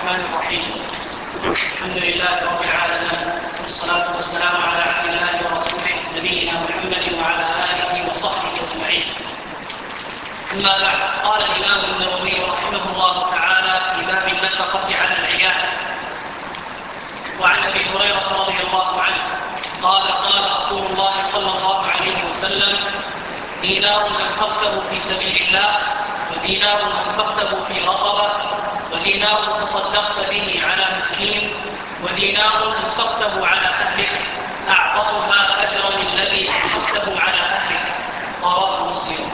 الرحمن الرحيم. الحمد لله رب العالمين، والصلاة والسلام على عبد الله ورسوله نبينا محمد وعلى آله وصحبه أجمعين. أما بعد، قال الإمام النووي رحمه الله تعالى في باب النفقة على العيال. وعن أبي هريرة رضي الله عنه قال قال رسول الله صلى الله عليه وسلم: دينار أنفقته في سبيل الله، ودينار أنفقته في رقبة، ودينار تصدقت به على مسكين، ودينار أنفقته على أهلك أعظمها أجرا الذي أنفقته على أهلك. رواه مسلم.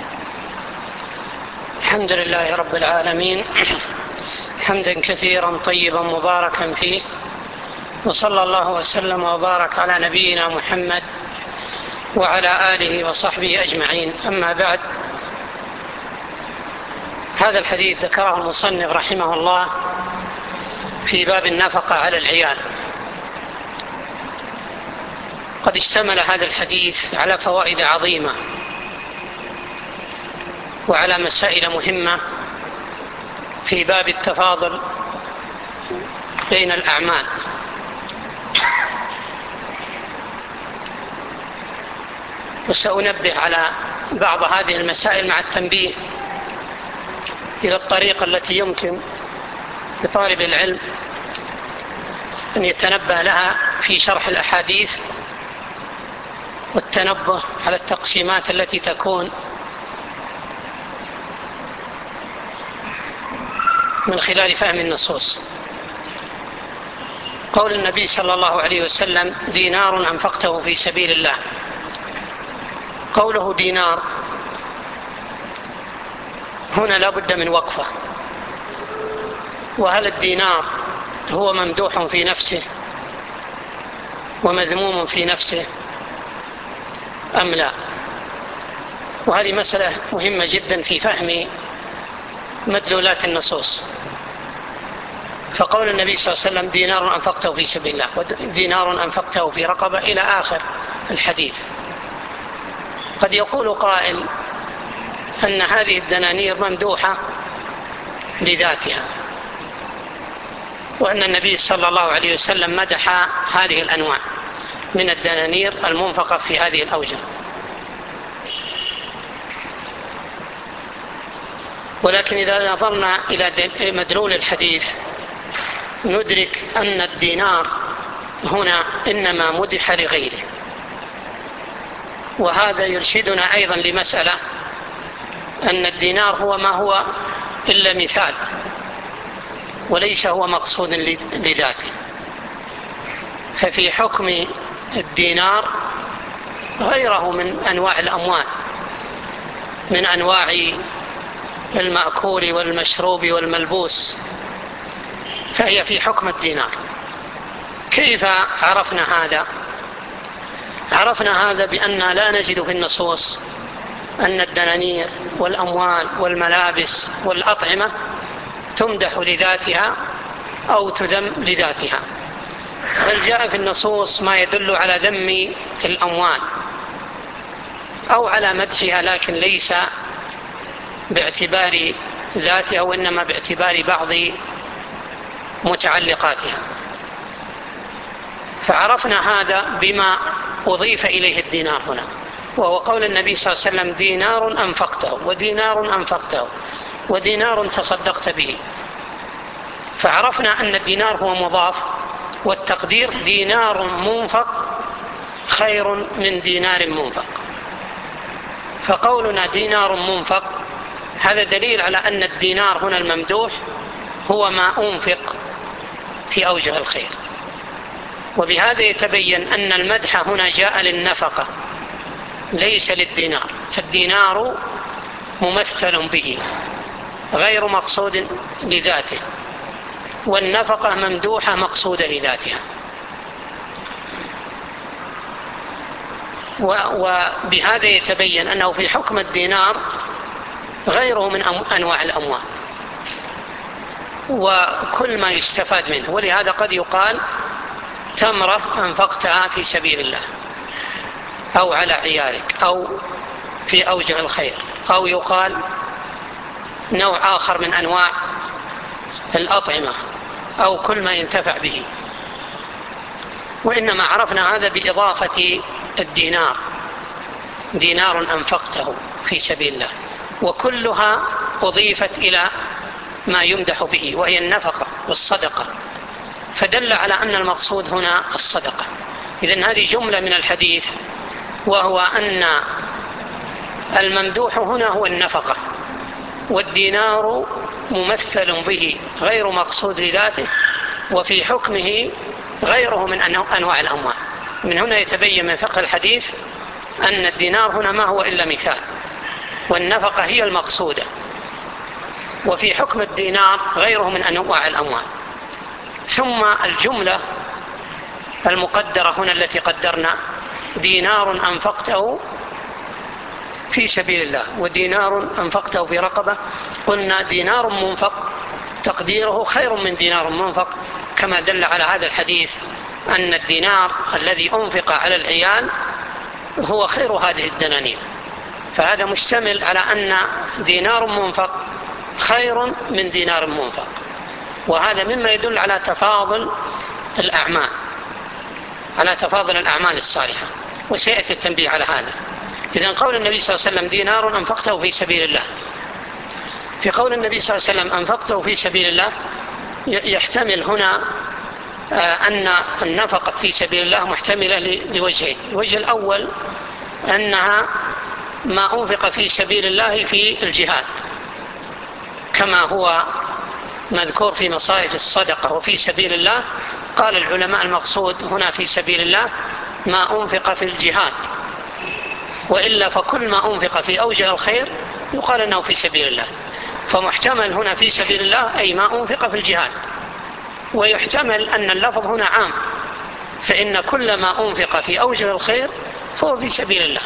الحمد لله رب العالمين، حمدا كثيرا طيبا مباركا فيه، وصلى الله وسلم وبارك على نبينا محمد وعلى آله وصحبه أجمعين. أما بعد، هذا الحديث ذكره المصنف رحمه الله في باب النفقة على العيال. قد اشتمل هذا الحديث على فوائد عظيمة وعلى مسائل مهمة في باب التفاضل بين الأعمال. وسأنبه على بعض هذه المسائل مع التنبيه إلى الطريقة التي يمكن لطالب العلم أن يتنبه لها في شرح الأحاديث، والتنبه على التقسيمات التي تكون من خلال فهم النصوص. قول النبي صلى الله عليه وسلم: دينار أنفقته في سبيل الله. قوله دينار هنا لا بد من وقفة. وهل الدينار هو ممدوح في نفسه ومذموم في نفسه أم لا؟ وهذه مسألة مهمة جدا في فهم مدلولات النصوص. فقول النبي صلى الله عليه وسلم: دينار أنفقته في سبيل الله، ودينار أنفقته في رقبة، إلى آخر الحديث. قد يقول قائل أن هذه الدنانير ممدوحة لذاتها، وأن النبي صلى الله عليه وسلم مدح هذه الأنواع من الدنانير المنفقة في هذه الأوجه. ولكن إذا نظرنا إلى مدلول الحديث ندرك أن الدينار هنا إنما مدح لغيره. وهذا يرشدنا أيضا لمسألة، أن الدينار هو ما هو إلا مثال، وليس هو مقصود لذاته. ففي حكم الدينار غيره من أنواع الأموال، من أنواع المأكول والمشروب والملبوس، فهي في حكم الدينار. كيف عرفنا هذا؟ عرفنا هذا بأن لا نجد في النصوص أن الدنانير والأموال والملابس والأطعمة تمدح لذاتها أو تذم لذاتها، بل جاء في النصوص ما يدل على ذم الأموال أو على مدحها، لكن ليس باعتبار ذاتها، وإنما باعتبار بعض متعلقاتها. فعرفنا هذا بما أضيف إليه الدينار هنا، وهو قول النبي صلى الله عليه وسلم: دينار أنفقته، ودينار أنفقته، ودينار تصدقت به. فعرفنا أن الدينار هو مضاف، والتقدير دينار منفق خير من دينار منفق. فقولنا دينار منفق هذا دليل على أن الدينار هنا الممدوح هو ما أنفق في أوجه الخير. وبهذا يتبين أن المدح هنا جاء للنفقة ليس للدينار، فالدينار ممثل به غير مقصود لذاته، والنفقة ممدوحة مقصودة لذاتها. وبهذا يتبين أنه في حكم الدينار غيره من أنواع الأموال وكل ما يستفاد منه. ولهذا قد يقال تمرة أنفقتها في سبيل الله، أو على عيالك، أو في أوجه الخير، أو يقال نوع آخر من أنواع الأطعمة أو كل ما ينتفع به، وإنما عرفنا هذا بإضافة الدينار، دينار أنفقته في سبيل الله، وكلها أضيفت إلى ما يمدح به وهي النفقة والصدقة، فدل على أن المقصود هنا الصدقة. إذن هذه جملة من الحديث، وهو أن الممدوح هنا هو النفقة، والدينار ممثل به غير مقصود لذاته، وفي حكمه غيره من أنواع الأموال. من هنا يتبين من فقه الحديث أن الدينار هنا ما هو إلا مثال، والنفقة هي المقصودة، وفي حكم الدينار غيره من أنواع الأموال. ثم الجملة المقدرة هنا التي قدرنا دينار أنفقته في سبيل الله ودينار أنفقته في رقبة، قلنا دينار منفق تقديره خير من دينار منفق، كما دل على هذا الحديث أن الدينار الذي أنفق على العيال هو خير هذه الدنانير، فهذا مشتمل على أن دينار منفق خير من دينار منفق، وهذا مما يدل على تفاضل الأعمال، على تفاضل الأعمال الصالحة، وسيأتي التنبيه على هذا. إذن قول النبي صلى الله عليه وسلم دينار أنفقته في سبيل الله، في قول النبي صلى الله عليه وسلم أنفقته في سبيل الله يحتمل هنا أن النفقة في سبيل الله محتملة لوجهين. الوجه الأول أنها ما أنفق في سبيل الله في الجهاد، كما هو مذكور في مصارف الصدقة وفي سبيل الله. قال العلماء المقصود هنا في سبيل الله ما أنفق في الجهاد، وإلا فكل ما أنفق في أوجه الخير يقال أنه في سبيل الله، فمحتمل هنا في سبيل الله أي ما أنفق في الجهاد، ويحتمل أن اللفظ هنا عام، فإن كل ما أنفق في أوجه الخير فهو في سبيل الله،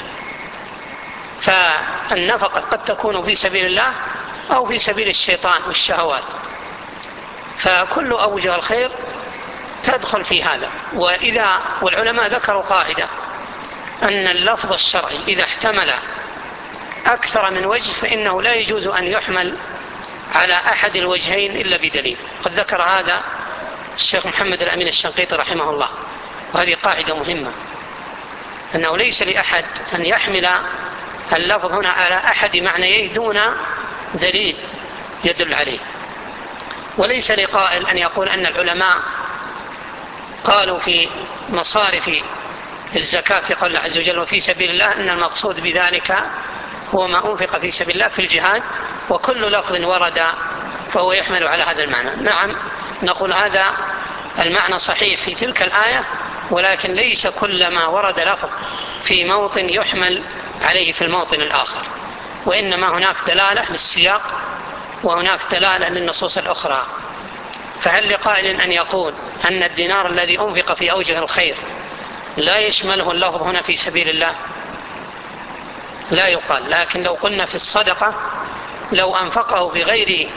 فالنفقة قد تكون في سبيل الله أو في سبيل الشيطان والشهوات، فكل أوجه الخير تدخل في هذا. والعلماء ذكروا قاعدة أن اللفظ الشرعي إذا احتمل أكثر من وجه فإنه لا يجوز أن يحمل على أحد الوجهين إلا بدليل. قد ذكر هذا الشيخ محمد الأمين الشنقيطي رحمه الله، وهذه قاعدة مهمة، أنه ليس لأحد أن يحمل اللفظ هنا على أحد معنيه دون دليل يدل عليه، وليس لقائل أن يقول أن العلماء قالوا في مصارف الزكاة في قول الله عز وجل وفي سبيل الله أن المقصود بذلك هو ما أنفق في سبيل الله في الجهاد، وكل لفظ ورد فهو يحمل على هذا المعنى. نعم، نقول هذا المعنى صحيح في تلك الآية، ولكن ليس كل ما ورد لفظ في موطن يحمل عليه في الموطن الآخر، وإنما هناك دلالة للسياق وهناك دلالة للنصوص الأخرى. فهل لقائل أن يقول أن الدينار الذي أنفق في أوجه الخير لا يشمله اللفظ هنا في سبيل الله؟ لا يقال. لكن لو قلنا في الصدقة لو أنفقه في غير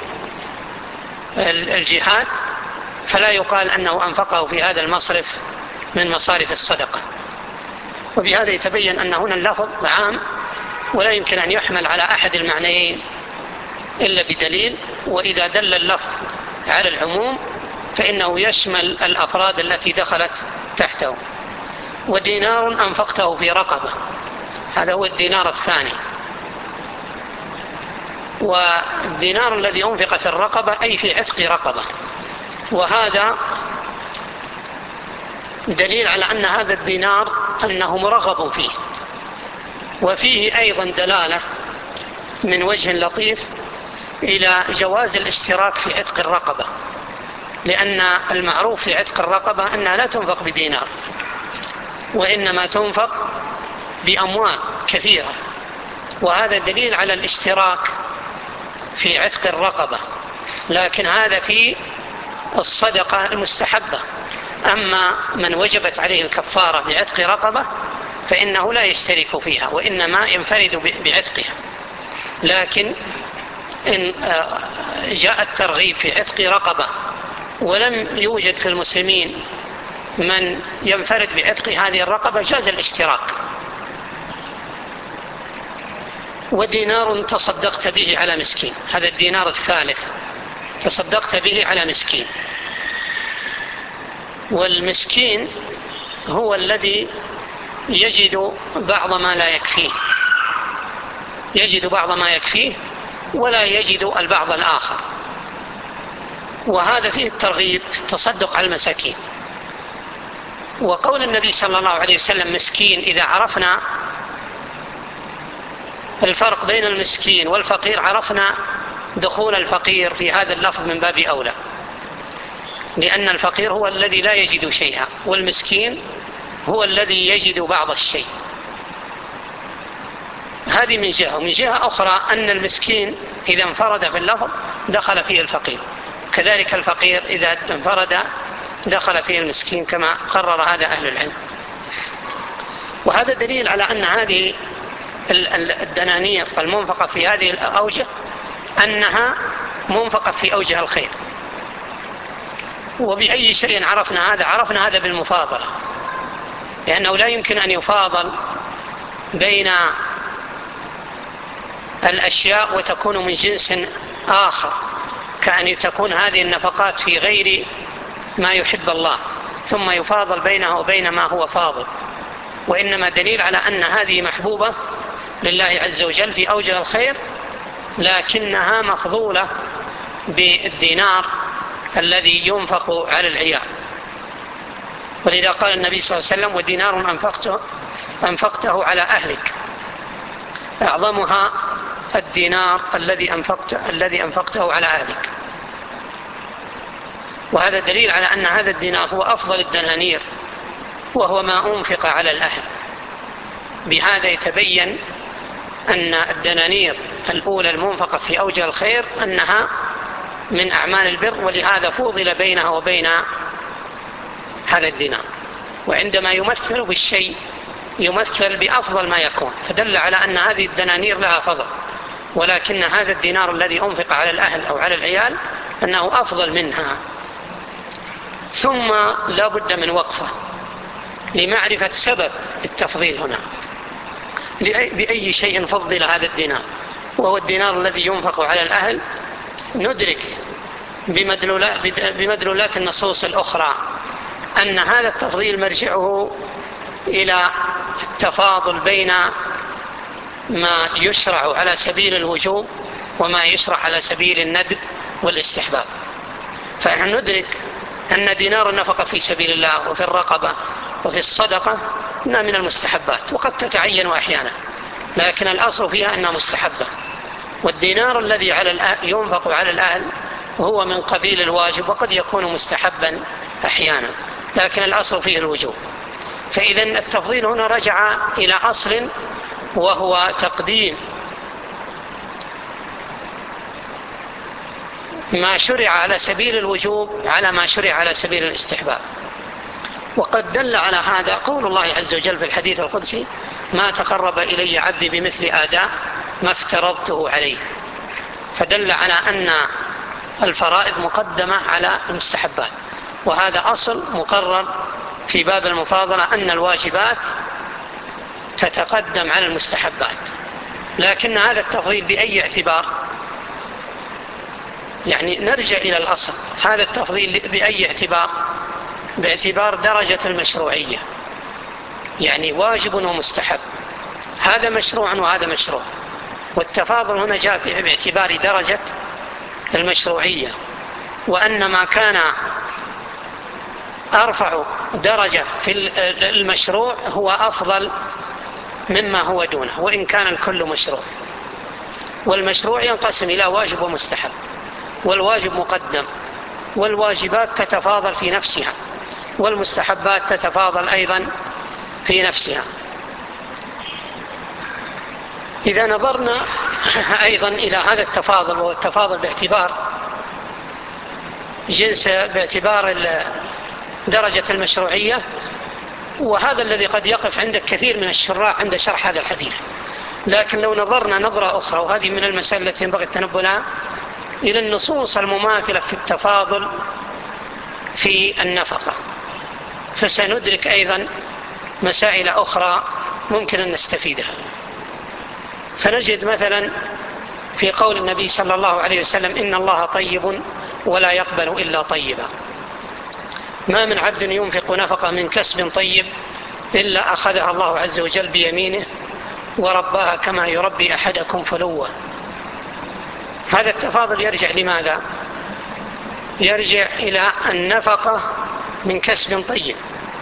الجهاد فلا يقال أنه أنفقه في هذا المصرف من مصارف الصدقة. وبهذا يتبين أن هنا اللفظ عام ولا يمكن أن يحمل على أحد المعنيين إلا بدليل، وإذا دل اللفظ على العموم فإنه يشمل الأفراد التي دخلت تحته. ودينار أنفقته في رقبة، هذا هو الدينار الثاني. والدينار الذي أنفق في الرقبة أي في عتق رقبة، وهذا دليل على أن هذا الدينار أنه مرغب فيه. وفيه أيضا دلالة من وجه لطيف إلى جواز الاشتراك في عتق الرقبة، لأن المعروف في عتق الرقبة أنها لا تنفق بدينار، وإنما تنفق بأموال كثيرة، وهذا دليل على الاشتراك في عتق الرقبة، لكن هذا في الصدقة المستحبة. أما من وجبت عليه الكفارة بعتق رقبة فإنه لا يشترك فيها، وإنما ينفرد بعتقها. لكن إن جاء الترغيب في عتق رقبة ولم يوجد في المسلمين من ينفرد بعتق هذه الرقبة جاز الاشتراك. ودينار تصدقت به على مسكين، هذا الدينار الثالث تصدقت به على مسكين. والمسكين هو الذي يجد بعض ما لا يكفيه، يجد بعض ما يكفيه ولا يجد البعض الآخر، وهذا فيه الترغيب في التصدق على المساكين. وقول النبي صلى الله عليه وسلم مسكين، إذا عرفنا الفرق بين المسكين والفقير عرفنا دخول الفقير في هذا اللفظ من باب أولى، لأن الفقير هو الذي لا يجد شيئا، والمسكين هو الذي يجد بعض الشيء. هذه من جهة. ومن جهة أخرى أن المسكين إذا انفرد في اللفظ دخل فيه الفقير، كذلك الفقير إذا انفرد دخل فيه المسكين، كما قرر هذا أهل العلم. وهذا دليل على أن هذه الدنانير المنفقة في هذه الأوجه أنها منفقة في أوجه الخير. وبأي شيء عرفنا هذا؟ عرفنا هذا بالمفاضلة، لأنه لا يمكن أن يفاضل بين الأشياء وتكون من جنس آخر، كأن تكون هذه النفقات في غير ما يحب الله ثم يفاضل بينها وبين ما هو فاضل، وإنما دليل على أن هذه محبوبة لله عز وجل في أوجه الخير، لكنها مفضولة بالدينار الذي ينفق على العيال. ولذا قال النبي صلى الله عليه وسلم: ودينار أنفقته على أهلك، أعظمها الدينار الذي أنفقته على أهلك. وهذا دليل على أن هذا الدينار هو أفضل الدنانير، وهو ما أنفق على الأهل. بهذا يتبين أن الدنانير الأولى المنفقة في أوجه الخير أنها من أعمال البر، ولهذا فوضل بينها وبين هذا الدينار. وعندما يمثل بالشيء يمثل بأفضل ما يكون، فدل على أن هذه الدنانير لها فضل، ولكن هذا الدينار الذي أنفق على الأهل أو على العيال أنه أفضل منها. ثم لا بد من وقفة لمعرفة سبب التفضيل هنا، بأي شيء فضل هذا الدينار، وهو الدينار الذي ينفق على الأهل. ندرك بمدلولات النصوص الأخرى أن هذا التفضيل مرجعه إلى التفاضل بين ما يشرع على سبيل الوجوب وما يشرع على سبيل الندب والاستحباب. فنحن ندرك أن دينار النفقة في سبيل الله وفي الرقبة وفي الصدقة إنها من المستحبات، وقد تتعين أحيانا، لكن الأصل فيها أنها مستحبة. والدينار الذي ينفق على الأهل هو من قبيل الواجب، وقد يكون مستحبا أحيانا، لكن الأصل فيه الوجوب. فإذا التفضيل هنا رجع إلى أصل، وهو تقديم ما شرع على سبيل الوجوب على ما شرع على سبيل الاستحباب. وقد دل على هذا قول الله عز وجل في الحديث القدسي: ما تقرب إلي عبدي بمثل آداء ما افترضته عليه. فدل على أن الفرائض مقدمة على المستحبات، وهذا أصل مقرر في باب المفاضلة، أن الواجبات تتقدم على المستحبات. لكن هذا التفضيل بأي اعتبار؟ يعني نرجع إلى الأصل، هذا التفضيل بأي اعتبار؟ باعتبار درجة المشروعية، يعني واجب ومستحب، هذا مشروع وهذا مشروع. والتفاضل هنا جاء باعتبار درجة المشروعية، وأن ما كان أرفع درجة في المشروع هو أفضل مما هو دونه، وإن كان الكل مشروع. والمشروع ينقسم إلى واجب ومستحب، والواجب مقدم، والواجبات تتفاضل في نفسها، والمستحبات تتفاضل أيضا في نفسها. إذا نظرنا أيضا إلى هذا التفاضل، وهو التفاضل باعتبار درجة المشروعية، وهذا الذي قد يقف عند كثير من الشراح عند شرح هذا الحديث. لكن لو نظرنا نظرة أخرى، وهذه من المسائل التي ينبغي التنبه لها، إلى النصوص المماثلة في التفاضل في النفقة، فسندرك أيضا مسائل أخرى ممكن أن نستفيدها. فنجد مثلا في قول النبي صلى الله عليه وسلم: إن الله طيب ولا يقبل إلا طيبا. ما من عبد ينفق نفقة من كسب طيب إلا أخذها الله عز وجل بيمينه ورباها كما يربي أحدكم فلوه. هذا التفاضل يرجع لماذا؟ يرجع إلى النفقة من كسب طيب.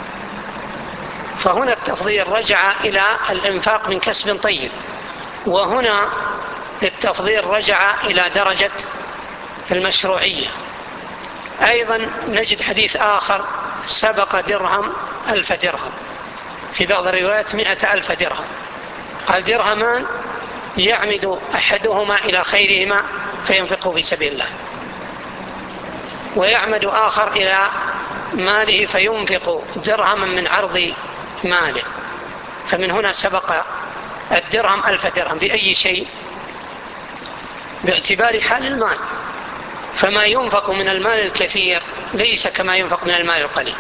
فهنا التفضيل رجع إلى الإنفاق من كسب طيب، وهنا التفضيل رجع إلى درجة المشروعية. أيضا نجد حديث آخر سبق درهم 1000 درهم، في بعض الروايات 100,000 درهم. قال درهمان يعمد أحدهما إلى خيرهما فينفقه في سبيل الله، ويعمد آخر إلى ماله فينفق درهما من عرض ماله. فمن هنا سبق الدرهم 1000 درهم. بأي شيء؟ باعتبار حال المال. فما ينفق من المال الكثير ليس كما ينفق من المال القليل.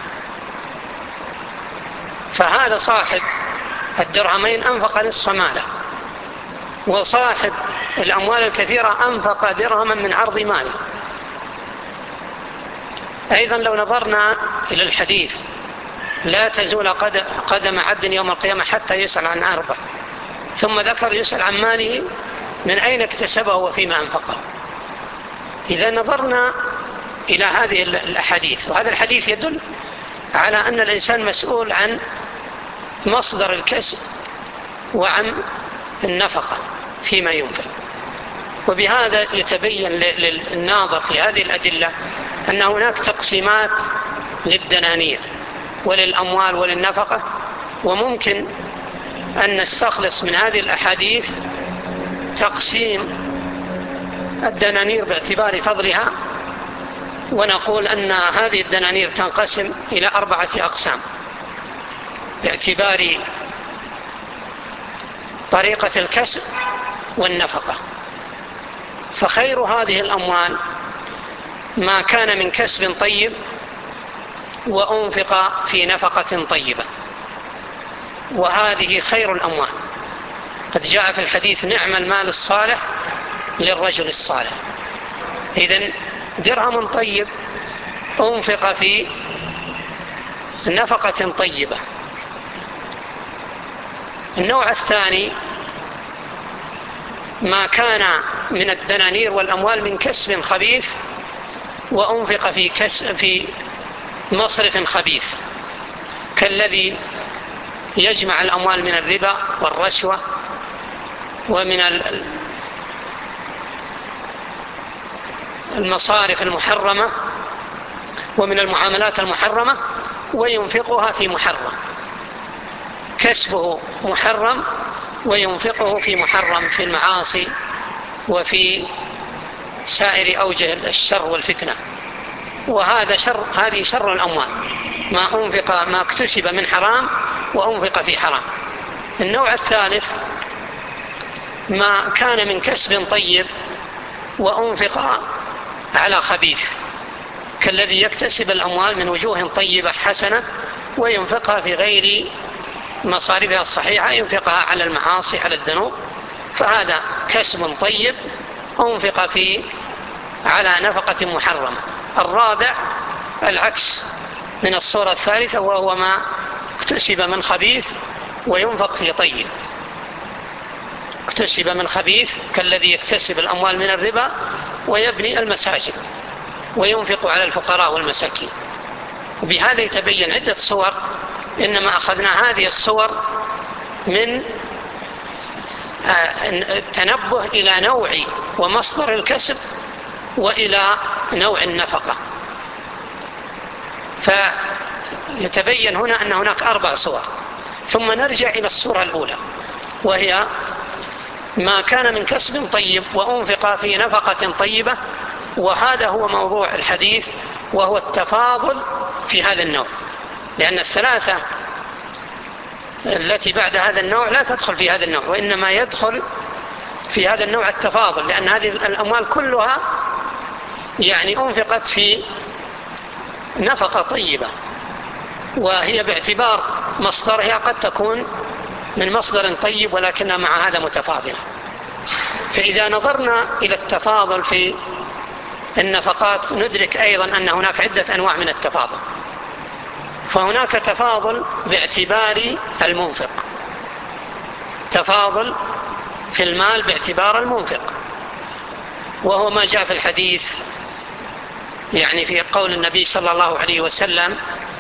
فهذا صاحب الدرهمين أنفق نصف ماله، وصاحب الأموال الكثيرة أنفق درهما من عرض ماله. أيضا لو نظرنا إلى الحديث لا تزول قدم عبد يوم القيامة حتى يسأل عن 4، ثم ذكر يسأل عن ماله من أين اكتسبه وفيما أنفقه. إذا نظرنا إلى هذه الأحاديث، وهذا الحديث يدل على أن الإنسان مسؤول عن مصدر الكسب وعن النفقة فيما ينفق. وبهذا يتبين للناظر في هذه الأدلة أن هناك تقسيمات للدنانير وللأموال وللنفقة، وممكن أن نستخلص من هذه الأحاديث تقسيم الدنانير باعتبار فضلها، ونقول أن هذه الدنانير تنقسم إلى 4 أقسام باعتبار طريقة الكسب والنفقة. فخير هذه الأموال ما كان من كسب طيب وأنفق في نفقة طيبة، وهذه خير الأموال. قد جاء في الحديث نعم المال الصالح للرجل الصالح. إذن درهم طيب أنفق في نفقة طيبة. النوع الثاني ما كان من الدنانير والأموال من كسب خبيث وأنفق في مصرف خبيث، كالذي يجمع الأموال من الربا والرشوة ومن المصارف المحرمة ومن المعاملات المحرمة وينفقها في محرم. كسبه محرم وينفقه في محرم، في المعاصي وفي سائر أوجه الشر والفتنة. وهذا شر، هذه شر الأموال، ما اكتسب من حرام وأنفق في حرام. النوع الثالث ما كان من كسب طيب وأنفق على خبيث، كالذي يكتسب الأموال من وجوه طيبة حسنة وينفقها في غير مصارفها الصحيحة، ينفقها على المعاصي على الذنوب. فهذا كسب طيب أنفق على نفقة محرمة. الرابع العكس من الصورة الثالثة، وهو ما اكتسب من خبيث وينفق في طيب. اكتسب من خبيث كالذي يكتسب الأموال من الربا ويبني المساجد وينفق على الفقراء والمساكين. وبهذا يتبين عدة صور، إنما أخذنا هذه الصور من التنبه إلى نوع ومصدر الكسب وإلى نوع النفقة. فيتبين هنا أن هناك 4 صور. ثم نرجع إلى الصورة الأولى، وهي ما كان من كسب طيب وأنفق في نفقة طيبة. وهذا هو موضوع الحديث، وهو التفاضل في هذا النوع، لأن الثلاثة التي بعد هذا النوع لا تدخل في هذا النوع، وإنما يدخل في هذا النوع التفاضل، لأن هذه الأموال كلها يعني أنفقت في نفقة طيبة، وهي باعتبار مصدرها قد تكون من مصدر طيب ولكنها مع هذا متفاضلة. فإذا نظرنا إلى التفاضل في النفقات ندرك أيضا أن هناك عدة أنواع من التفاضل. فهناك تفاضل باعتبار المنفق، تفاضل في المال باعتبار المنفق، وهو ما جاء في الحديث يعني في قول النبي صلى الله عليه وسلم: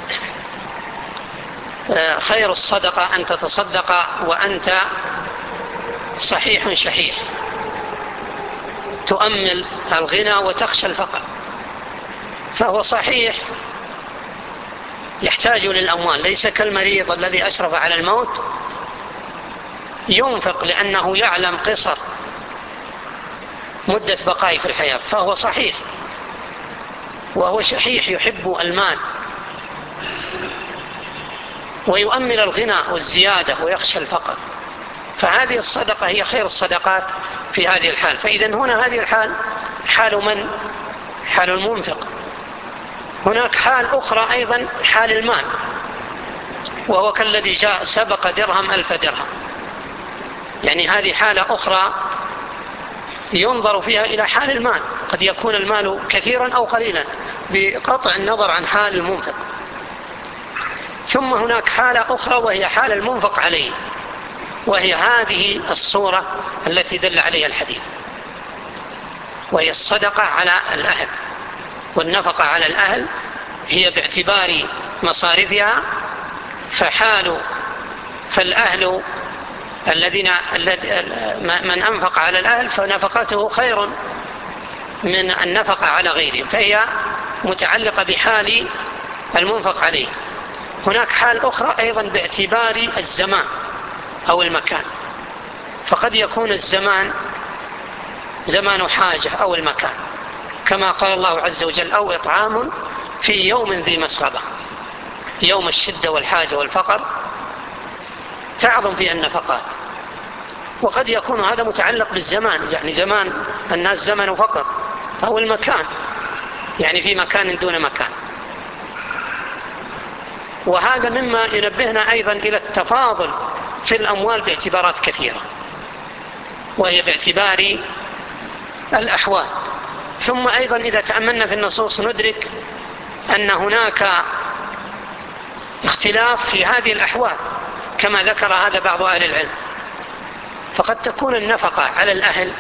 خير الصدقة أن تتصدق وأنت صحيح شحيح، تؤمل الغنى وتخشى الفقر. فهو صحيح يحتاج للأموال، ليس كالمريض الذي أشرف على الموت ينفق لأنه يعلم قصر مدة بقائه في الحياة، فهو صحيح، وهو شحيح يحب المال ويؤمل الغنى والزيادة ويخشى الفقر. فهذه الصدقة هي خير الصدقات في هذه الحال. فإذا هنا هذه الحال حال من؟ حال المنفق. هناك حال أخرى أيضا حال المال، وهو كالذي جاء سبق درهم 1000 درهم، يعني هذه حالة أخرى ينظر فيها إلى حال المال، قد يكون المال كثيرا أو قليلا بقطع النظر عن حال المنفق. ثم هناك حالة أخرى وهي حال المنفق عليه، وهي هذه الصورة التي دل عليها الحديث، وهي الصدقة على الأهل. والنفقة على الأهل هي باعتبار مصارفها، فالأهل من أنفق على الأهل فنفقته خير من النفقة على غيرهم، فهي متعلقة بحال المنفق عليه. هناك حال أخرى أيضا باعتبار الزمان أو المكان، فقد يكون الزمان زمان حاجة أو المكان، كما قال الله عز وجل: أو إطعام في يوم ذي مسغبة. يوم الشدة والحاجة والفقر تعظم فيها النفقات. وقد يكون هذا متعلق بالزمان، يعني زمان الناس زمن فقر، أو المكان، يعني في مكان دون مكان. وهذا مما ينبهنا أيضا إلى التفاضل في الأموال باعتبارات كثيرة، وهي باعتبار الأحوال. ثم أيضا إذا تأملنا في النصوص ندرك أن هناك اختلاف في هذه الأحوال، كما ذكر هذا بعض أهل العلم. فقد تكون النفقة على الأهل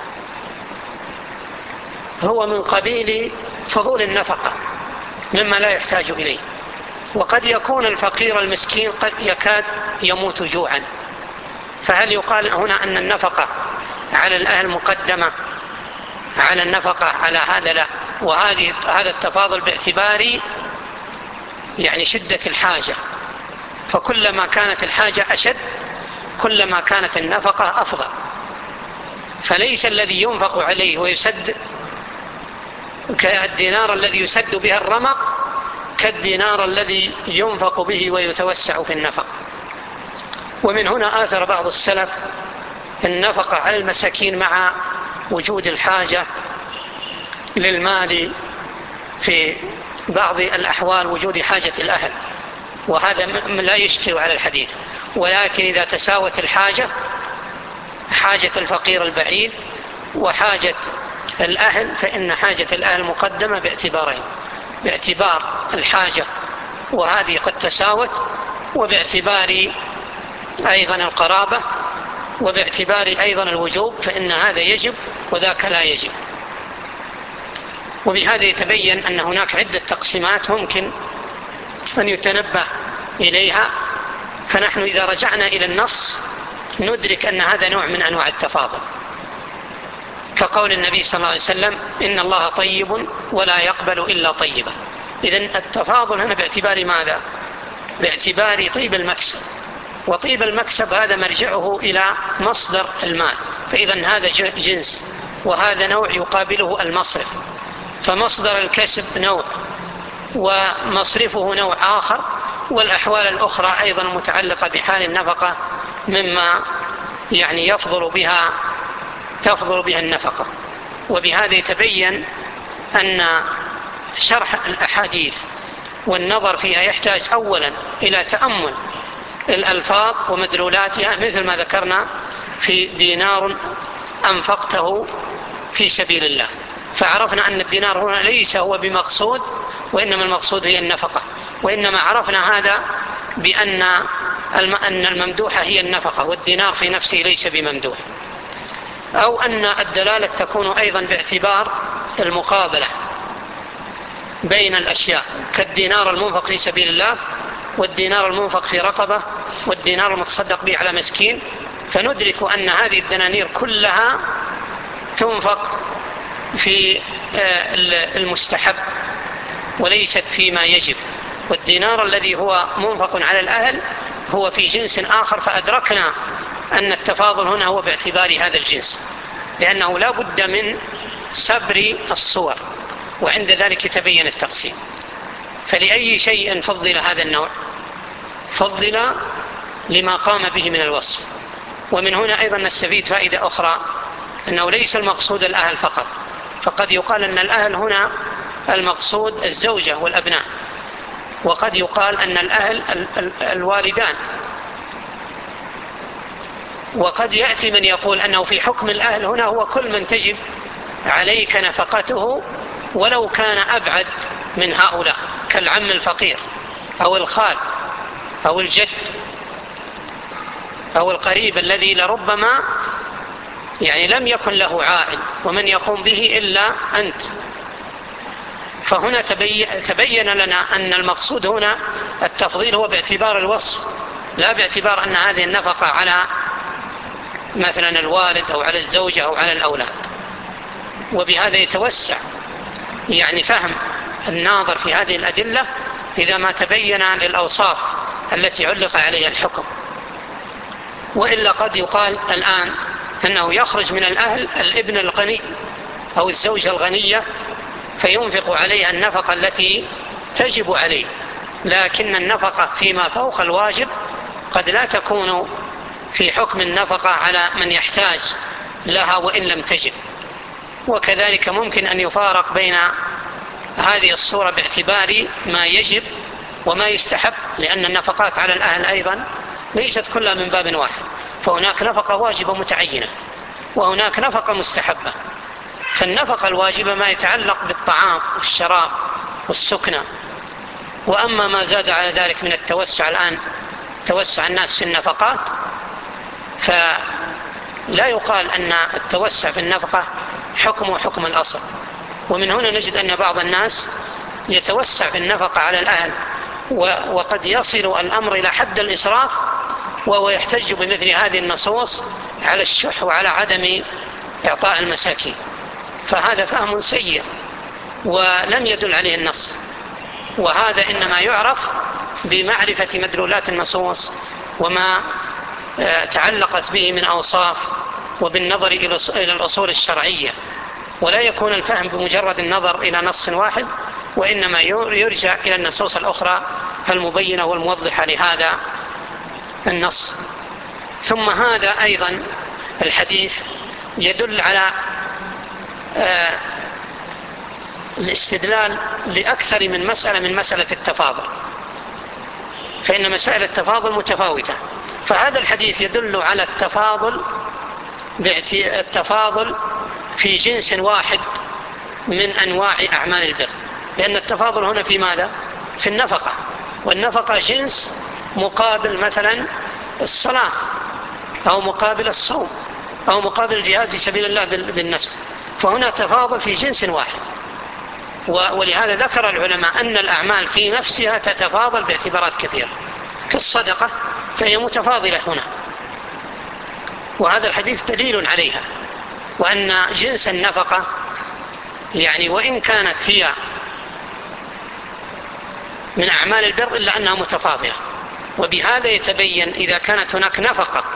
هو من قبيل فضول النفقة مما لا يحتاج إليه، وقد يكون الفقير المسكين قد يكاد يموت جوعا. فهل يقال هنا أن النفقة على الأهل مقدمة على النفقة على هذا؟ لا. هذا التفاضل باعتبار يعني شدة الحاجة، فكلما كانت الحاجة أشد كلما كانت النفقة أفضل. فليس الذي ينفق عليه ويسد كالدينار الذي يسد بها الرمق كالدينار الذي ينفق به ويتوسع في النفق. ومن هنا آثر بعض السلف النفقة على المساكين مع وجود الحاجة للمال في بعض الأحوال، وجود حاجة الأهل، وهذا لا يشكل على الحديث. ولكن إذا تساوت الحاجة، حاجة الفقير البعيد وحاجة الأهل، فإن حاجة الأهل مقدمة باعتبارين: باعتبار الحاجة وهذه قد تساوت، وباعتبار أيضا القرابة، وباعتبار أيضا الوجوب، فإن هذا يجب وذاك لا يجب. وبهذا يتبين أن هناك عدة تقسيمات ممكن أن يتنبه إليها. فنحن إذا رجعنا إلى النص ندرك أن هذا نوع من أنواع التفاضل، كقول النبي صلى الله عليه وسلم: إن الله طيب ولا يقبل إلا طيبا. إذن التفاضل هنا باعتبار ماذا؟ باعتبار طيب المكسب، وطيب المكسب هذا مرجعه إلى مصدر المال، فإذا هذا جنس وهذا نوع يقابله المصرف، فمصدر الكسب نوع ومصرفه نوع آخر، والأحوال الأخرى أيضا متعلقة بحال النفقة مما يعني تفضل بها النفقة. وبهذا يتبين أن شرح الأحاديث والنظر فيها يحتاج أولا إلى تأمل الألفاظ ومدلولاتها، مثل ما ذكرنا في دينار أنفقته في سبيل الله، فعرفنا أن الدينار هنا ليس هو بمقصود، وإنما المقصود هي النفقة، وإنما عرفنا هذا بأن الممدوحة هي النفقة، والدينار في نفسه ليس بممدوح. أو أن الدلالة تكون أيضا باعتبار المقابلة بين الأشياء، كالدينار المنفق في سبيل الله، والدينار المنفق في رقبة، والدينار المتصدق به على مسكين، فندرك أن هذه الدنانير كلها تنفق في المستحب وليست فيما يجب، والدينار الذي هو منفق على الأهل هو في جنس آخر، فأدركنا أن التفاضل هنا هو باعتبار هذا الجنس، لأنه لا بد من سبر الصور، وعند ذلك تبين التقسيم. فلأي شيء فضل هذا النوع؟ فضل لما قام به من الوصف. ومن هنا أيضا نستفيد فائدة أخرى، أنه ليس المقصود الأهل فقط، فقد يقال أن الأهل هنا المقصود الزوجة والأبناء، وقد يقال أن الأهل الوالدان، وقد يأتي من يقول أنه في حكم الأهل هنا هو كل من تجب عليك نفقته ولو كان أبعد من هؤلاء، كالعم الفقير أو الخال أو الجد أو القريب الذي لربما لم يكن له عائل ومن يقوم به إلا أنت. فهنا تبين لنا أن المقصود هنا التفضيل هو باعتبار الوصف، لا باعتبار أن هذه النفقة على مثلا الوالد أو على الزوجة أو على الأولاد. وبهذا يتوسع فهم الناظر في هذه الأدلة إذا ما تبين للأوصاف التي علق عليها الحكم. وإلا قد يقال الآن أنه يخرج من الأهل الابن الغني أو الزوجة الغنية فينفق عليه النفقة التي تجب عليه، لكن النفقة فيما فوق الواجب قد لا تكون في حكم النفقة على من يحتاج لها وإن لم تجب. وكذلك ممكن أن يفارق بين هذه الصورة باعتبار ما يجب وما يستحب، لأن النفقات على الأهل أيضا ليست كلها من باب واحد، فهناك نفقة واجبة متعينة وهناك نفقة مستحبة. فالنفقة الواجبة ما يتعلق بالطعام والشراب والسكنة، وأما ما زاد على ذلك من التوسع، الآن توسع الناس في النفقات، فلا يقال أن التوسع في النفقة حكم الأصل. ومن هنا نجد أن بعض الناس يتوسع في النفقة على الأهل، وقد يصل الأمر إلى حد الإسراف، وهو يحتج بمثل هذه النصوص على الشح وعلى عدم إعطاء المساكين، فهذا فهم سيء ولم يدل عليه النص. وهذا إنما يعرف بمعرفة مدلولات النصوص وما تعلقت به من أوصاف، وبالنظر إلى الأصول الشرعية، ولا يكون الفهم بمجرد النظر إلى نص واحد، وإنما يرجع إلى النصوص الأخرى المبينة والموضحة لهذا النص. ثم هذا أيضا الحديث يدل على الاستدلال لأكثر من مسألة التفاضل، فإن مسائل التفاضل متفاوتة، فهذا الحديث يدل على التفاضل في جنس واحد من أنواع أعمال البر، لأن التفاضل هنا في ماذا؟ في النفقة، والنفقة جنس مقابل مثلا الصلاة أو مقابل الصوم أو مقابل الجهاد في سبيل الله بالنفس، فهنا تفاضل في جنس واحد. ولهذا ذكر العلماء أن الأعمال في نفسها تتفاضل باعتبارات كثيرة، كالصدقة فهي متفاضلة هنا، وهذا الحديث دليل عليها، وأن جنس النفقة وإن كانت هي من أعمال البر إلا أنها متفاضلة. وبهذا يتبين إذا كانت هناك نفقة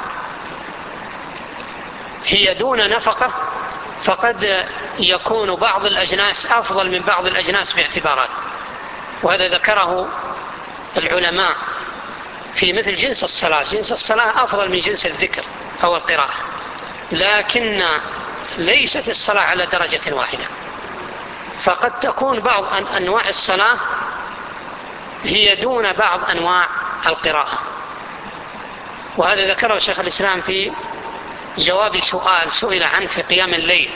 هي دون نفقة، فقد يكون بعض الأجناس أفضل من بعض الأجناس باعتبارات، وهذا ذكره العلماء في مثل جنس الصلاة. جنس الصلاة أفضل من جنس الذكر أو القراءة، لكن ليست الصلاة على درجة واحدة، فقد تكون بعض أنواع الصلاة هي دون بعض أنواع القراءة. وهذا ذكره شيخ الإسلام في جواب سئل عنه في قيام الليل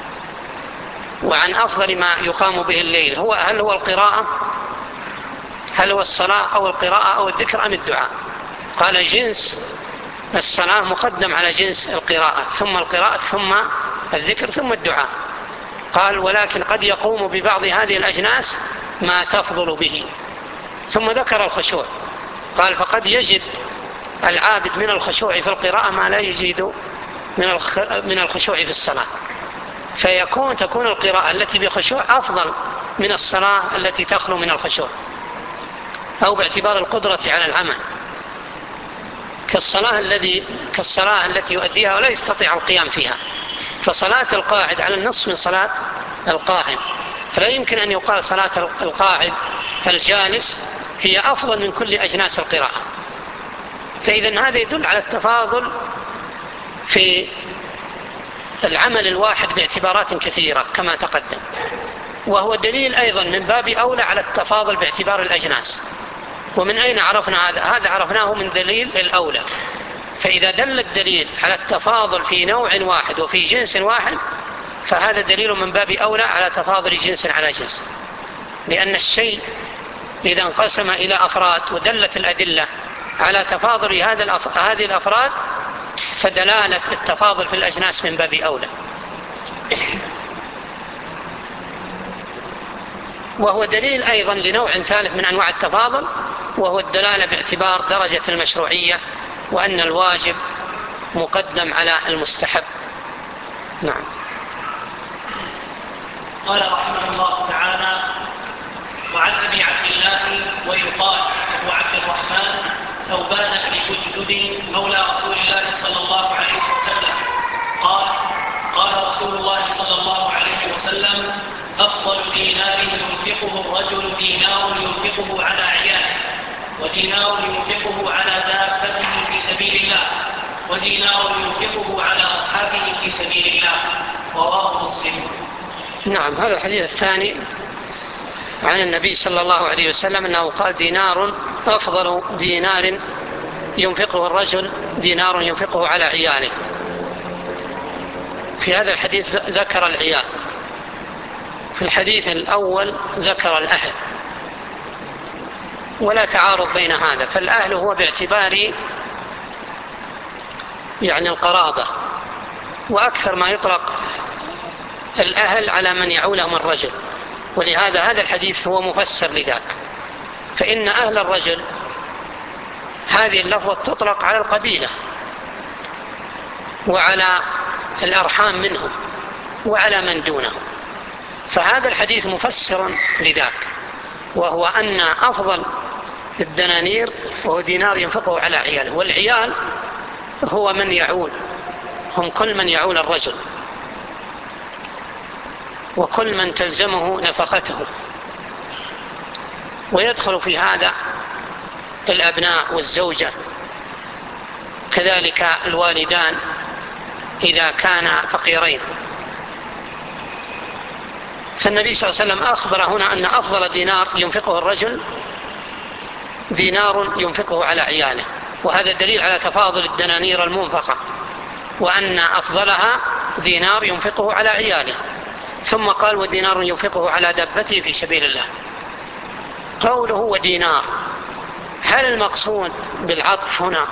وعن أفضل ما يقام به الليل، هل هو القراءة هل هو الصلاة أو القراءة أو الذكر أم الدعاء؟ قال جنس الصلاة مقدم على جنس القراءة، ثم القراءة ثم الذكر ثم الدعاء. قال ولكن قد يقوم ببعض هذه الأجناس ما تفضل به، ثم ذكر الخشوع. قال فقد يجد العابد من الخشوع في القراءة ما لا يجد من الخشوع في الصلاة، تكون القراءة التي بخشوع أفضل من الصلاة التي تخلو من الخشوع، أو باعتبار القدرة على العمل، كالصلاة التي يؤديها ولا يستطيع القيام فيها. فصلاة القاعد على النصف من صلاة القائم، فلا يمكن أن يقال صلاة القاعد الجالس هي أفضل من كل أجناس القراءة. فإذا هذا يدل على التفاضل في العمل الواحد باعتبارات كثيرة كما تقدم، وهو دليل أيضا من باب أولى على التفاضل باعتبار الأجناس. ومن أين عرفنا هذا؟ هذا عرفناه من دليل الأولى. فإذا دل الدليل على التفاضل في نوع واحد وفي جنس واحد، فهذا دليل من باب أولى على تفاضل جنس على جنس، لأن الشيء إذا انقسم إلى أفراد ودلت الأدلة على تفاضل هذه الأفراد، فدلالة التفاضل في الأجناس من باب أولى. وهو دليل أيضا لنوع ثالث من أنواع التفاضل، وهو الدلالة باعتبار درجة المشروعية، وأن الواجب مقدم على المستحب. نعم. قال رحمه الله تعالى: وعن أبي عبد الله ويقال أبو عبد الرحمن ثوبان بن أجدد مولى رسول الله صلى الله عليه وسلم قال: قال رسول الله صلى الله عليه وسلم: أفضل دينار ينفقه الرجل دينار ينفقه على عياله، ودينار ينفقه على دابته في سبيل الله، ودينار ينفقه على أصحابه في سبيل الله. رواه مسلم. نعم. هذا الحديث الثاني عن النبي صلى الله عليه وسلم أنه قال: دينار أفضل دينار ينفقه الرجل دينار ينفقه على عياله. في هذا الحديث ذكر العيال، في الحديث الأول ذكر الأهل، ولا تعارض بين هذا. فالأهل هو باعتبار يعني القرابة، وأكثر ما يطلق الأهل على من يعولهم الرجل، ولهذا هذا الحديث هو مفسر لذلك. فإن أهل الرجل هذه اللفظة تطلق على القبيلة وعلى الأرحام منهم وعلى من دونهم، فهذا الحديث مفسر لذلك، وهو أن أفضل الدنانير وهو دينار ينفقه على عياله. والعيال هو من يعول، هم كل من يعول الرجل وكل من تلزمه نفقته، ويدخل في هذا الأبناء والزوجة، كذلك الوالدان إذا كانا فقيرين. فالنبي صلى الله عليه وسلم أخبر هنا أن أفضل دينار ينفقه الرجل دينار ينفقه على عياله، وهذا دليل على تفاضل الدنانير المنفقة، وأن أفضلها دينار ينفقه على عياله. ثم قال: ودينار ينفقه على دابته في سبيل الله. قوله ودينار، هل المقصود بالعطف هنا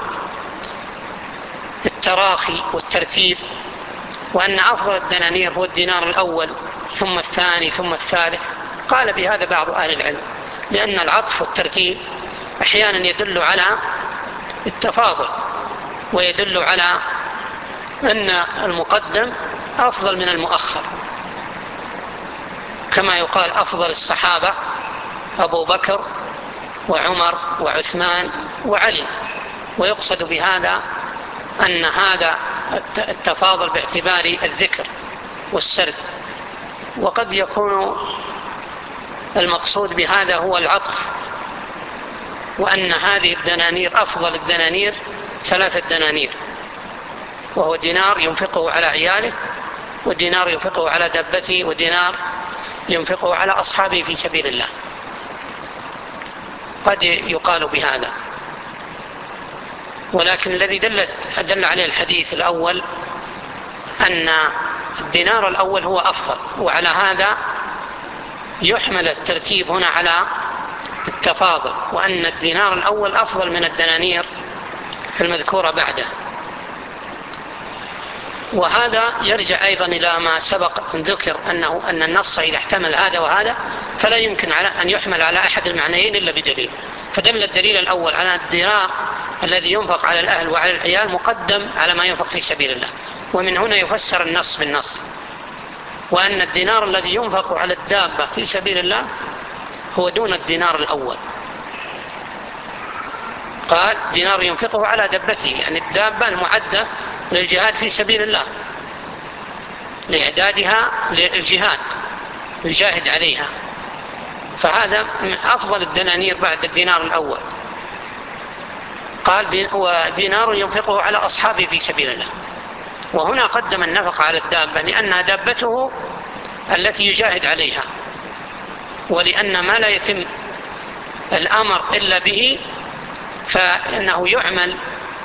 التراخي والترتيب، وأن أفضل الدنانير هو الدينار الأول ثم الثاني ثم الثالث؟ قال بهذا بعض أهل العلم، لأن العطف والترتيب أحيانا يدل على التفاضل، ويدل على أن المقدم أفضل من المؤخر، كما يقال أفضل الصحابة أبو بكر وعمر وعثمان وعلي، ويقصد بهذا أن هذا التفاضل باعتبار الذكر والسرد. وقد يكون المقصود بهذا هو العطف، وأن هذه الدنانير أفضل الدنانير 3 دنانير، وهو دينار ينفقه على عياله، ودينار ينفقه على دابته، ودينار ينفقه على أصحابه في سبيل الله. قد يقال بهذا، ولكن الذي دل عليه الحديث الأول أن الدينار الأول هو أفضل، وعلى هذا يحمل الترتيب هنا على التفاضل، وأن الدينار الأول أفضل من الدنانير المذكورة بعده. وهذا يرجع أيضا إلى ما سبق أن ذكر أن النص إذا احتمل هذا وهذا فلا يمكن أن يحمل على أحد المعنيين إلا بدليل. فدل الدليل الأول على الدينار الذي ينفق على الأهل وعلى العيال مقدم على ما ينفق في سبيل الله، ومن هنا يفسر النص بالنص، وأن الدينار الذي ينفق على الدابة في سبيل الله هو دون الدينار الأول. قال دينار ينفقه على دبته، يعني الدابة المعدة للجهاد في سبيل الله، لإعدادها للجهاد يجاهد عليها، فهذا من أفضل الدنانير بعد الدينار الأول. قال ودينار ينفقه على أصحابه في سبيل الله، وهنا قدم النفقة على الدابة لأنها دابته التي يجاهد عليها، ولأن ما لا يتم الأمر إلا به فإنه يعمل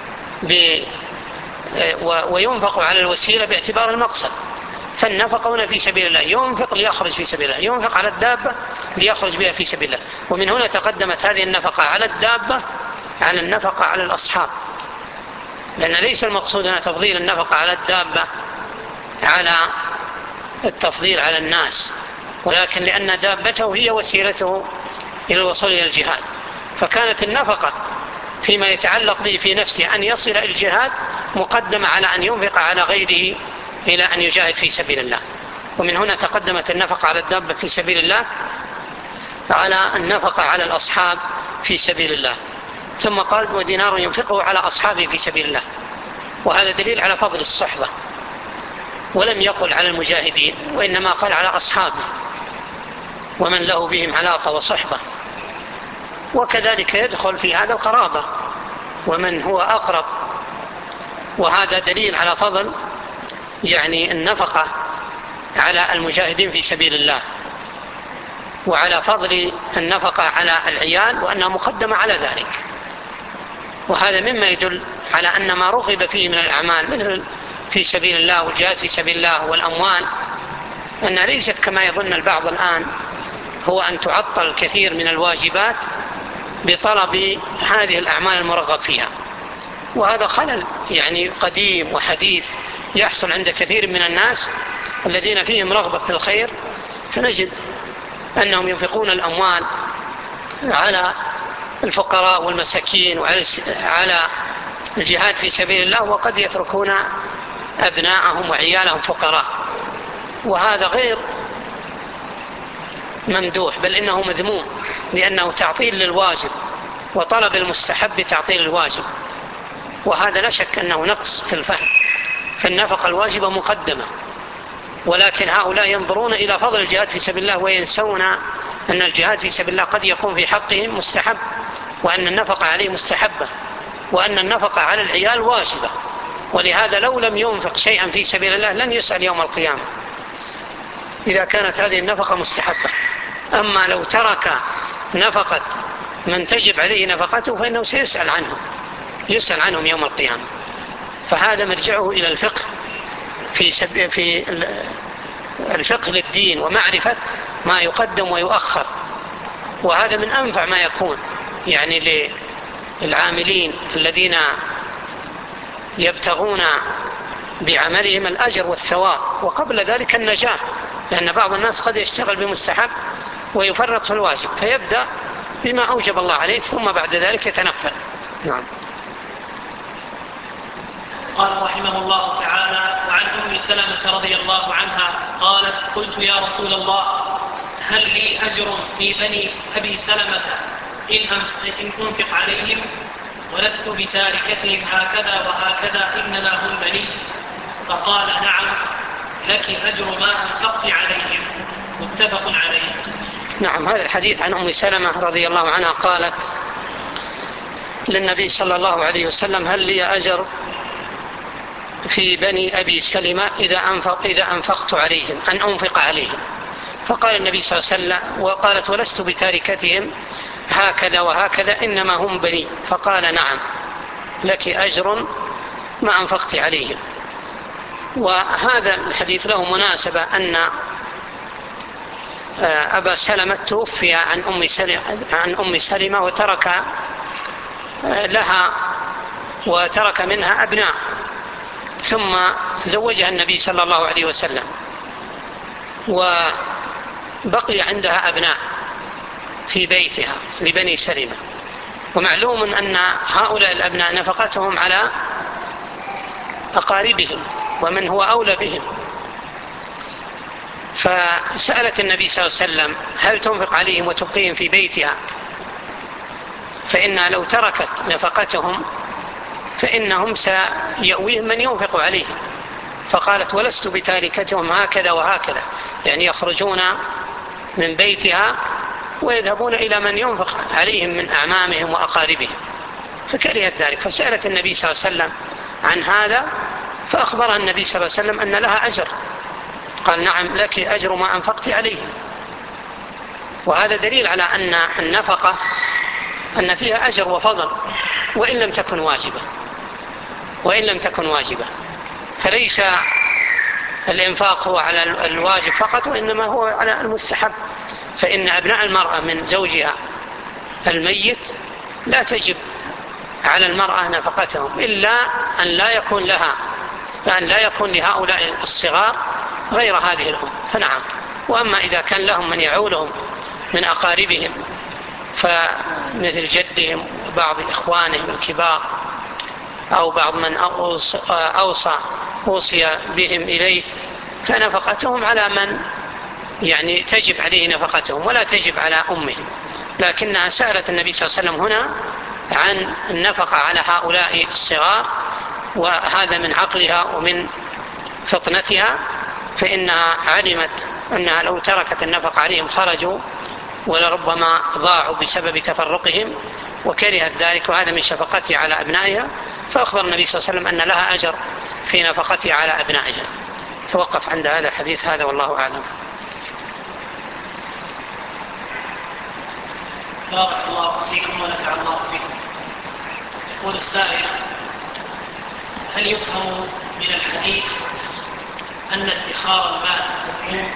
وينفق على الوسيلة باعتبار المقصد. فالنفقة هنا في سبيل الله، ينفق ليخرج في سبيل الله، ينفق على الدابة ليخرج بها في سبيل الله. ومن هنا تقدمت هذه النفقة على الدابة على النفقة على الأصحاب، لأن ليس المقصود هنا تفضيل النفقة على الدابة على التفضيل على الناس، ولكن لأن دابته هي وسيلته إلى الوصول إلى الجهاد، فكانت النفقة فيما يتعلق به في نفسه أن يصل إلى الجهاد مقدمة على أن ينفق على غيره إلى أن يجاهد في سبيل الله. ومن هنا تقدمت النفقة على الدابة في سبيل الله على النفقة على الأصحاب في سبيل الله. ثم قال ودينار ينفقه على أصحابه في سبيل الله، وهذا دليل على فضل الصحبة، ولم يقل على المجاهدين وإنما قال على أصحابه ومن له بهم علاقة وصحبة. وكذلك يدخل في هذا القرابة ومن هو أقرب، وهذا دليل على فضل يعني النفقة على المجاهدين في سبيل الله، وعلى فضل النفقة على العيال وأنها مقدمة على ذلك. وهذا مما يدل على أن ما رغب فيه من الأعمال مثل في سبيل الله والجهاد في سبيل الله والأموال أنها ليست كما يظن البعض الآن هو أن تعطل كثير من الواجبات بطلب هذه الأعمال المرغب فيها. وهذا خلل يعني قديم وحديث يحصل عند كثير من الناس الذين فيهم رغبة في الخير، فنجد أنهم ينفقون الأموال على الفقراء والمساكين وعلى الجهاد في سبيل الله، وقد يتركون أبناءهم وعيالهم فقراء، وهذا غير ممدوح بل إنه مذموم، لأنه تعطيل للواجب وطلب المستحب تعطيل الواجب، وهذا لا شك أنه نقص في الفهم. فالنفقة الواجبة مقدمة، ولكن هؤلاء ينظرون إلى فضل الجهاد في سبيل الله وينسون أن الجهاد في سبيل الله قد يكون في حقهم مستحب، وأن النفقة عليه مستحبة، وأن النفقة على العيال واجبة. ولهذا لو لم ينفق شيئا في سبيل الله لن يسأل يوم القيامة إذا كانت هذه النفقة مستحبة. أما لو ترك نفقة من تجب عليه نفقته فإنه سيسأل عنه، يسأل عنهم يوم القيامة. فهذا مرجعه إلى الفقه في الفقه للدين ومعرفة ما يقدم ويؤخر، وهذا من أنفع ما يكون يعني للعاملين الذين يبتغون بعملهم الأجر والثواب، وقبل ذلك النجاح، لأن بعض الناس قد يشتغل بمستحب ويفرط في الواجب فيبدأ بما أوجب الله عليه ثم بعد ذلك يتنفل. نعم. قال رحمه الله تعالى: وعن أم سلمة رضي الله عنها قالت: قلت يا رسول الله هل لي أجر في بني أبي سلمة إن أنفق عليهم ولست بتاركتهم هكذا وهكذا إنما هم بني؟ فقال: نعم لك أجر ما أنفقت عليهم. متفق عليه. نعم. هذا الحديث عن أم سلمة رضي الله عنها قالت للنبي صلى الله عليه وسلم: هل لي أجر في بني أبي سلمة إذا أنفقت عليهم أن أنفق عليهم؟ فقال النبي صلى الله عليه وسلم: وقالت: ولست بتاركتهم هكذا وهكذا إنما هم بني. فقال: نعم لك أجر ما أنفقت عليهم. وهذا الحديث له مناسبة أن أبا سلمة توفي عن أم سلمة وترك لها وترك منها أبناء، ثم زوجها النبي صلى الله عليه وسلم وبقي عندها أبناء في بيتها لبني سلمة. ومعلوم أن هؤلاء الأبناء نفقتهم على أقاربهم ومن هو أولى بهم، فسألت النبي صلى الله عليه وسلم هل تنفق عليهم وتبقيهم في بيتها، فإنها لو تركت نفقتهم فإنهم سيأويهم من ينفق عليهم. فقالت ولست بتاركتهم هكذا وهكذا، يعني يخرجون من بيتها ويذهبون إلى من ينفق عليهم من أعمامهم وأقاربهم، فكرهت ذلك. فسألت النبي صلى الله عليه وسلم عن هذا، فأخبرها النبي صلى الله عليه وسلم أن لها أجر، قال نعم لك أجر ما أنفقت عليه. وهذا دليل على أن النفقة أن فيها أجر وفضل وإن لم تكن واجبة، فليس الإنفاق هو على الواجب فقط، وإنما هو على المستحب. فإن أبناء المرأة من زوجها الميت لا تجب على المرأة نفقتهم إلا أن لا يكون لهؤلاء الصغار غير هذه الأم، فنعم. وأما إذا كان لهم من يعولهم من أقاربهم فمثل جدهم وبعض إخوانهم الكبار أو بعض من أوصي بهم إليه، فنفقتهم على من يعني تجب عليه نفقتهم ولا تجب على أمهم. لكنها سألت النبي صلى الله عليه وسلم هنا عن النفقة على هؤلاء الصغار، وهذا من عقلها ومن فطنتها، فإنها علمت أنها لو تركت النفقة عليهم خرجوا ولربما ضاعوا بسبب تفرقهم، وكرهت ذلك، وهذا من شفقتها على أبنائها. فأخبر النبي صلى الله عليه وسلم أن لها أجر في نفقتها على أبنائها. توقف عند هذا الحديث هذا، والله أعلم. بارك الله فيكم ونفع الله بكم. يقول السائل: هل يفهم من الحديث أن ادخار المال مذموم؟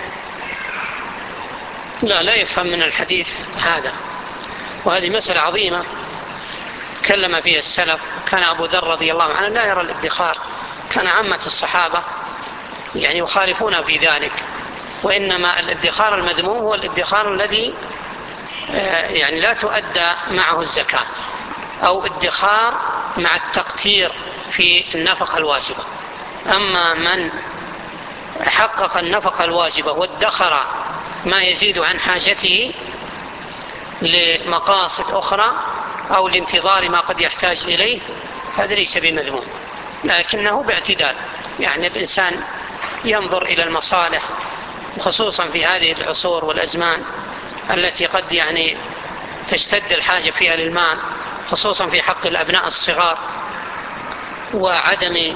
لا يفهم من الحديث هذا، وهذه مسألة عظيمة تكلم فيها السلف. كان أبو ذر رضي الله عنه لا يرى الادخار، كان عامة الصحابة يعني يخالفون في ذلك، وإنما الادخار المذموم هو الادخار الذي يعني لا تؤدى معه الزكاة، أو ادخار مع التقتير في النفقة الواجبة. أما من حقق النفقة الواجبة وادخر ما يزيد عن حاجته لمقاصد أخرى أو لانتظار ما قد يحتاج إليه، هذا ليس بمذموم، لكنه باعتدال. يعني الإنسان ينظر إلى المصالح، خصوصا في هذه العصور والأزمان التي قد يعني تشتد الحاجة فيها للمال، خصوصا في حق الأبناء الصغار، وعدم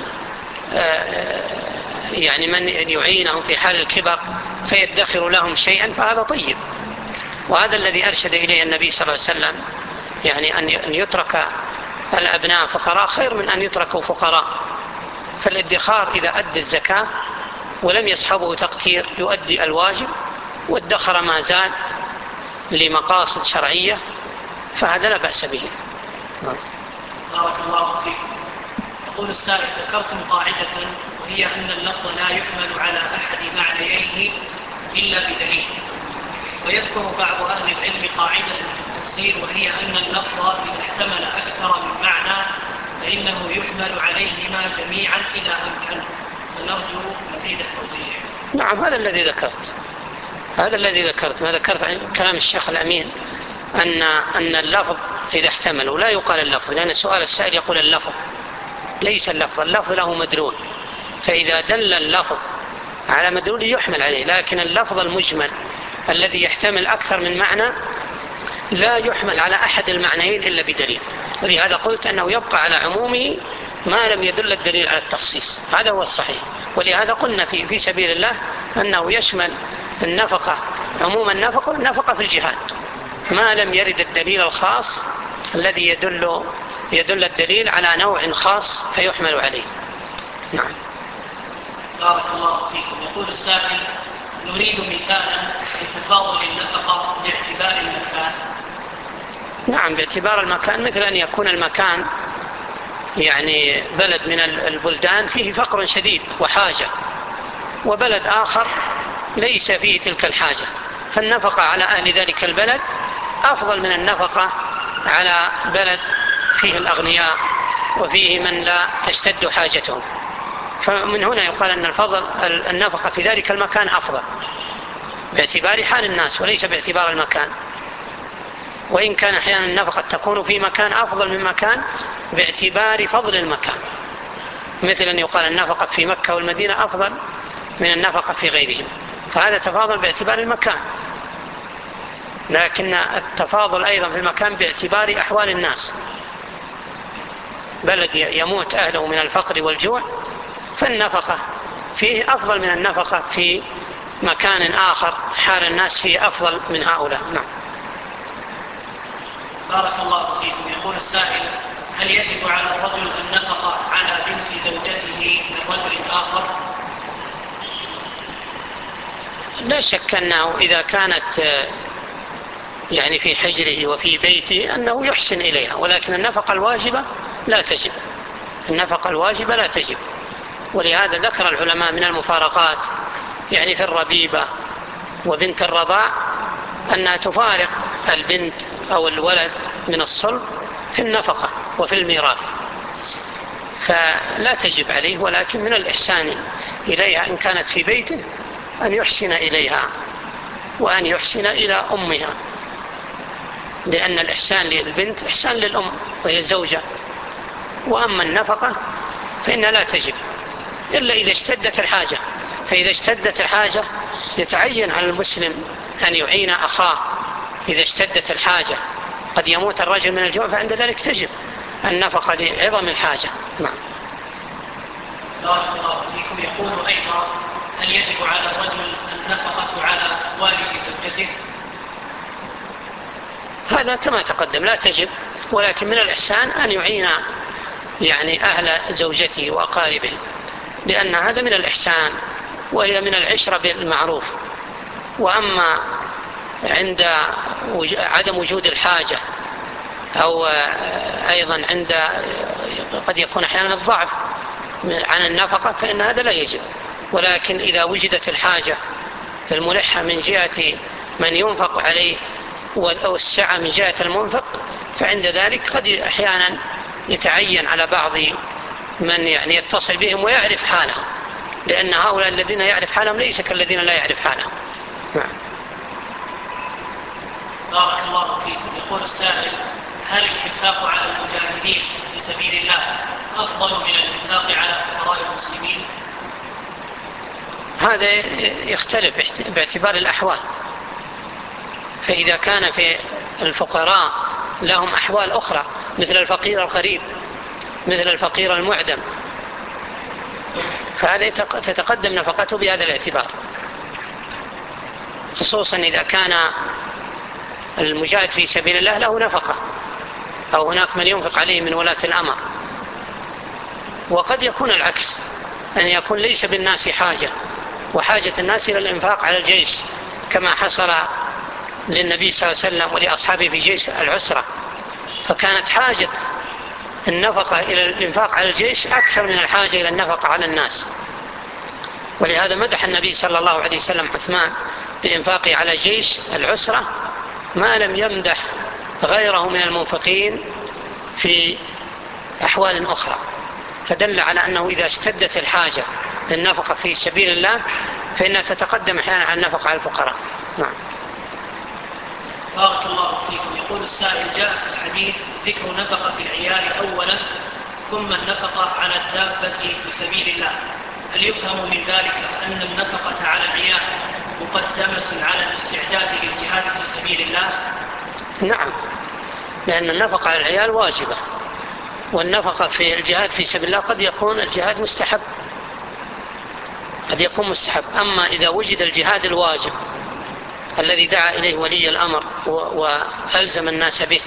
يعني من يعينهم في حال الكبر فيدخر لهم شيئا، فهذا طيب. وهذا الذي أرشد إليه النبي صلى الله عليه وسلم، يعني أن يترك الأبناء فقراء خير من أن يتركوا فقراء. فالادخار إذا أدى الزكاة ولم يصحبه تقتير يؤدي الواجب، وادخر ما زاد لمقاصد شرعية، فهذا لا بأس به. بارك الله فيكم. يقول السائل: ذكرتم قاعدة وهي أن اللفظ لا يحمل على أحد معنيين إلا بدليل، ويذكر بعض أهل العلم قاعدة في التفسير وهي أن اللفظ إذا احتمل أكثر من معنى فإنه يحمل عليهما جميعا إذا أمكن، ونرجو مزيد التوضيح. نعم، هذا الذي ذكرت ما ذكرت عن كلام الشيخ الأمين، أن اللفظ إذا احتمل، ولا يقال اللفظ، لأن سؤال السائل يقول اللفظ، ليس اللفظ له مدلول، فإذا دل اللفظ على مدلول يحمل عليه، لكن اللفظ المجمل الذي يحتمل أكثر من معنى لا يحمل على أحد المعنيين إلا بدليل. ولهذا قلت أنه يبقى على عمومه ما لم يدل الدليل على التخصيص، هذا هو الصحيح. ولهذا قلنا في سبيل الله أنه يشمل النفقة عموم النفقة والنفقة في الجهاد، ما لم يرد الدليل الخاص الذي يدل الدليل على نوع خاص فيحمل عليه. نعم. بارك الله فيكم. يقول السائل: نريد مثالا لتفاضل النفقة باعتبار المكان. نعم، باعتبار المكان، مثل أن يكون المكان يعني بلد من البلدان فيه فقر شديد وحاجة، وبلد آخر ليس فيه تلك الحاجة، فالنفقة على أهل ذلك البلد أفضل من النفقة على بلد فيه الأغنياء وفيه من لا تشتد حاجتهم. فمن هنا يقال أن النفقة في ذلك المكان أفضل باعتبار حال الناس وليس باعتبار المكان، وإن كان أحيانا النفقة تكون في مكان أفضل من مكان باعتبار فضل المكان، مثل أن يقال النفقة في مكة والمدينة أفضل من النفقة في غيرهم، فهذا تفاضل باعتبار المكان. لكن التفاضل أيضا في المكان باعتبار أحوال الناس، بلد يموت أهله من الفقر والجوع فالنفقة فيه أفضل من النفقة في مكان آخر حال الناس فيه أفضل من هؤلاء. نعم. بارك الله فيكم. يقول السائل: هل يجب على الرجل النفقة على بنت زوجته من رجل آخر؟ لا شك أنه إذا كانت يعني في حجره وفي بيته أنه يحسن إليها، ولكن النفقة الواجبة لا تجب، النفقة الواجبة لا تجب. ولهذا ذكر العلماء من المفارقات يعني في الربيبة وبنت الرضاع أنها تفارق البنت أو الولد من الصلب في النفقة وفي الميراث، فلا تجب عليه، ولكن من الإحسان إليها إن كانت في بيته أن يحسن إليها وأن يحسن إلى أمها، لأن الإحسان للبنت إحسان للأم وهي زوجة. وأما النفقة فإنها لا تجب إلا إذا اشتدت الحاجة، فإذا اشتدت الحاجة يتعين على المسلم أن يعين أخاه إذا اشتدت الحاجة، قد يموت الرجل من الجوع فعند ذلك تجب النفقة لعظم الحاجة. نعم. بارك الله فيكم. يقول أيضا: هل يجب على الرجل النفقة على والد زوجته؟ هذا كما تقدم لا تجب، ولكن من الإحسان أن يعين يعني أهل زوجته وأقاربه، لأن هذا من الإحسان وهي من العشرة بالمعروف. وأما عند عدم وجود الحاجة أو أيضا عند قد يكون أحيانا الضعف عن النفقة فإن هذا لا يجب، ولكن إذا وجدت الحاجة الملحة من جهة من ينفق عليه والسعة من جهة المنفق فعند ذلك قد أحيانا يتعين على بعض من يعني يتصل بهم ويعرف حالهم، لأن هؤلاء الذين يعرف حالهم ليس كالذين لا يعرف حالهم. بارك الله فيكم. يقول السائل: هل الإنفاق على المجاهدين في سبيل الله أفضل من الإنفاق على فقراء المسلمين؟ هذا يختلف باعتبار الأحوال، فإذا كان في الفقراء لهم أحوال أخرى مثل الفقير الغريب مثل الفقير المعدم فهذا تتقدم نفقته بهذا الاعتبار، خصوصا إذا كان المجاهد في سبيل الله له نفقة أو هناك من ينفق عليه من ولاة الأمر. وقد يكون العكس، أن يكون ليس بالناس حاجة وحاجة الناس إلى الإنفاق على الجيش كما حصل للنبي صلى الله عليه وسلم ولأصحابه في جيش العسرة، فكانت حاجة النفقة إلى الإنفاق على الجيش أكثر من الحاجة إلى النفقة على الناس. ولهذا مدح النبي صلى الله عليه وسلم عثمان بإنفاقه على جيش العسرة ما لم يمدح غيره من المنفقين في أحوال أخرى، فدل على أنه إذا اشتدت الحاجة للنفقة في سبيل الله فإنها تتقدم أحيانا على النفقة على الفقراء. نعم. بارك الله فيكم. يقول السائل: جاء في الحديث ذكر نفقة العيال أولا ثم النفقة على الدابة في سبيل الله، هل يفهم من ذلك أن النفقة على العيال مقدمة على الاستعداد للجهاد في سبيل الله؟ نعم، لأن النفقة على العيال واجبة، والنفقة في الجهاد في سبيل الله قد يكون الجهاد مستحب، قد يكون مستحب. أما إذا وجد الجهاد الواجب الذي دعا إليه ولي الأمر وألزم الناس به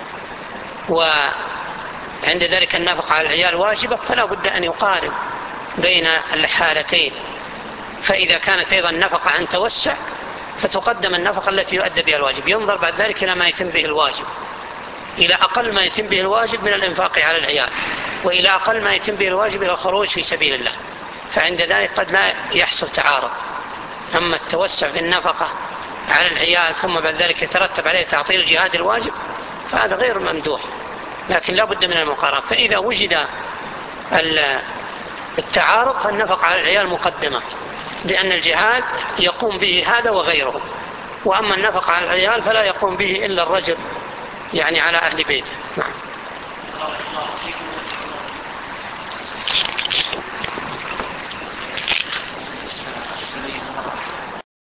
وعند ذلك النفقة على العيال واجبة، فلا بد أن يقارن بين الحالتين، فإذا كانت أيضا نفقة عن توسع فتقدم النفقة التي يؤدى بها الواجب. ينظر بعد ذلك إلى ما يتم به الواجب، إلى أقل ما يتم به الواجب من الإنفاق على العيال، وإلى أقل ما يتم به الواجب إلى الخروج في سبيل الله، فعند ذلك قد لا يحصل تعارض. أما التوسع في النفقة على العيال ثم بعد ذلك يترتب عليه تعطيل الجهاد الواجب فهذا غير ممدوح، لكن لا بد من المقارنة. فإذا وجد التعارض فالنفقة على العيال مقدمة، لأن الجهاد يقوم به هذا وغيره، وأما النفقة على العيال فلا يقوم به إلا الرجل يعني على أهل بيته. نعم.